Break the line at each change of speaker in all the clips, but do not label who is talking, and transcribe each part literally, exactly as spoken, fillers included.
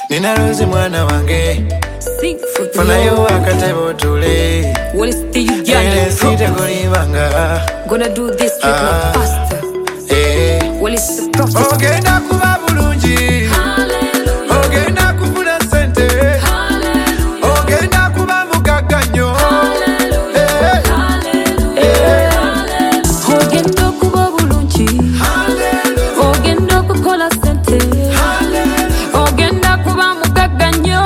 Nina Rozi mwana wange Funayo akatebo tule Ele sita kulibanga
Gonna do this with my pastor. Well, it's the prophet.
Ogenda kuba bulungi Ogenda kufuna sente Ogenda kuba mugagga nnyo
Ogenda kuba bulungi Ogenda kukola sente Ogenda kuba mugagga nnyo.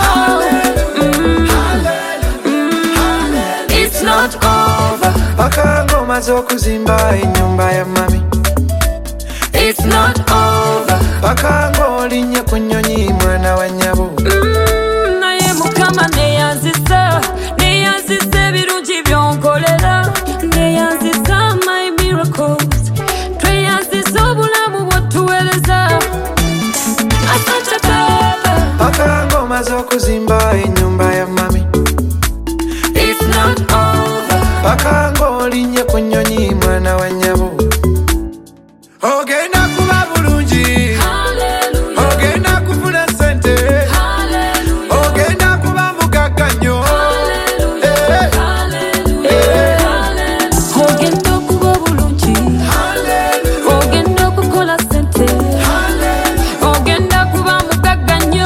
It's not over
Paka ng'omaze okuzimba ennyumba ya mami.
It's not over
Paka ng'olinnye ku nnyonyi mwana wa nnyabo.
Mm, naye Mukama neyanzisa neyanzisa ebirungi by'onkolera neyanzisa my miracles tweyanzisa obulamu bw'otuweereza. Asante Baba.
Paka ng'omaze okuzimba ennyumba ya mami.
It's not over
Paka ng'olinnye ku nnyonyi mwana wa nnyabo. Ogenda kuba bulungi Ogenda kufuna sente Ogenda kuba mugagga nnyo
Ogenda kuba bulungi Ogenda kukola sente Ogenda kuba mugagga nnyo.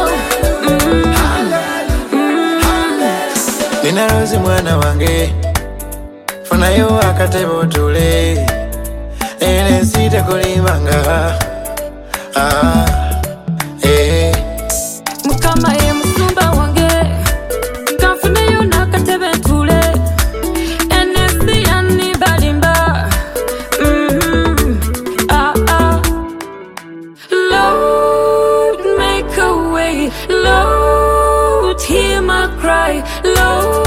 Nina Rozi mwana wange Funayo akatebo tule Ele sita kulibanga ah, eh.
Mukama ye musumba wange kanfuneyo n'akatebe ntule ensi yannibalimba. Mhm. Ah, ah. Lord, make a way. Lord, hear my cry. Lord